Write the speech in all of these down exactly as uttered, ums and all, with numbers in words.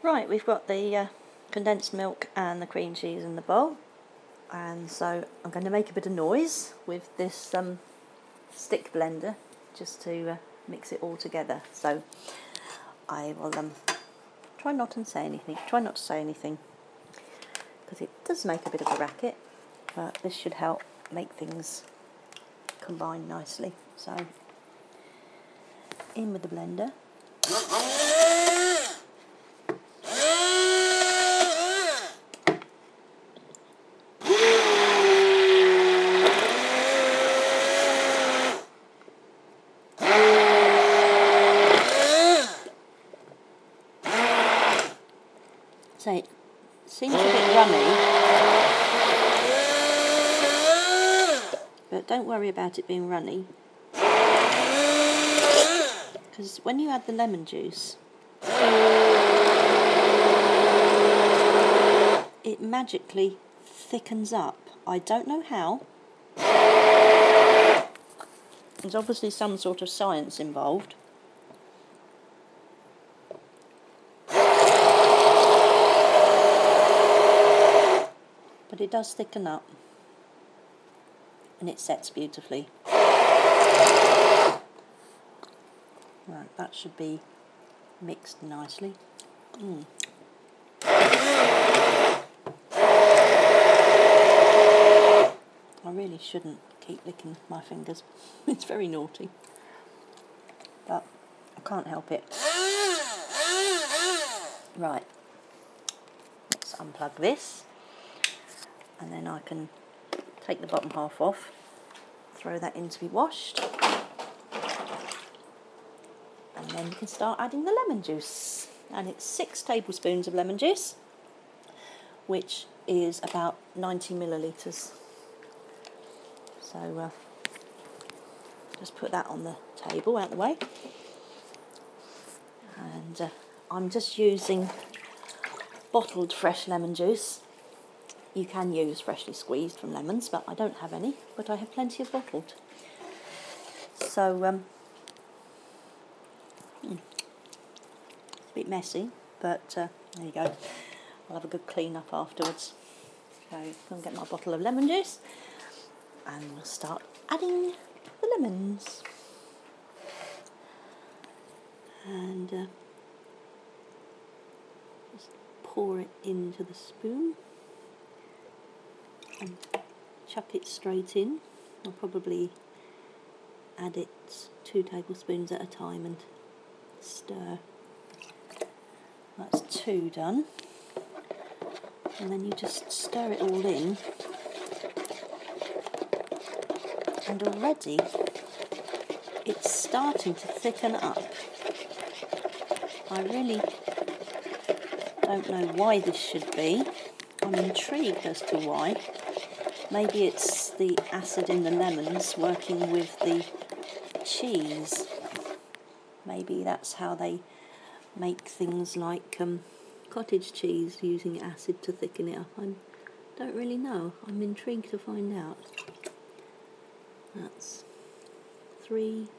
Right, we've got the uh, condensed milk and the cream cheese in the bowl, and so I'm going to make a bit of noise with this um, stick blender just to uh, mix it all together. So I will um, try not to say anything, try not to say anything, because it does make a bit of a racket, but this should help make things combine nicely. So in with the blender. So it seems a bit runny, but don't worry about it being runny, because when you add the lemon juice, it magically thickens up. I don't know how. There's obviously some sort of science involved. But it does thicken up, and it sets beautifully. Right, that should be mixed nicely. Mm. I really shouldn't keep licking my fingers. It's very naughty, but I can't help it. Right, let's unplug this. And then I can take the bottom half off, throw that in to be washed, and then you can start adding the lemon juice. And it's six tablespoons of lemon juice, which is about ninety millilitres. So uh, just put that on the table out the way. And uh, I'm just using bottled fresh lemon juice. You can use freshly squeezed from lemons, but I don't have any, but I have plenty of bottled. So, um, it's a bit messy, but uh, there you go. I'll have a good clean up afterwards. So, I'll get my bottle of lemon juice, and we'll start adding the lemons. And uh, just pour it into the spoon. And chuck it straight in. I'll probably add it two tablespoons at a time and stir. That's two done. And then you just stir it all in. And already it's starting to thicken up. I really don't know why this should be. I'm intrigued as to why. Maybe it's the acid in the lemons working with the cheese. Maybe that's how they make things like um, cottage cheese, using acid to thicken it up. I don't really know. I'm intrigued to find out. That's three,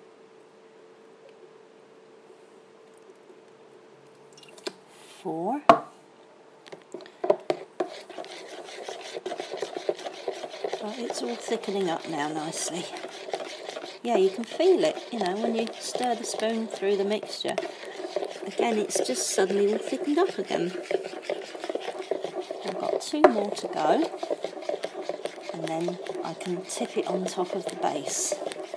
four. It's all thickening up now nicely. Yeah, you can feel it, you know, when you stir the spoon through the mixture. Again, it's just suddenly all thickened up again. I've got two more to go, and then I can tip it on top of the base.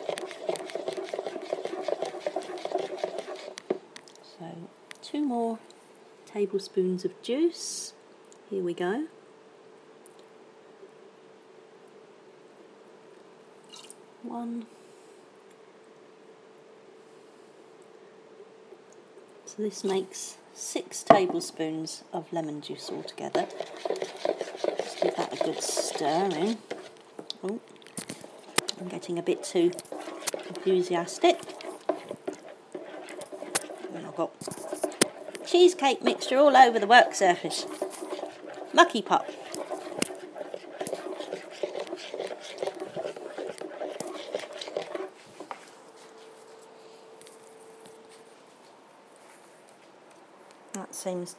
So, two more tablespoons of juice. Here we go. One. So this makes six tablespoons of lemon juice altogether. Just give that a good stir in. Oh, I'm getting a bit too enthusiastic. And I've got cheesecake mixture all over the work surface. Mucky pop. That seems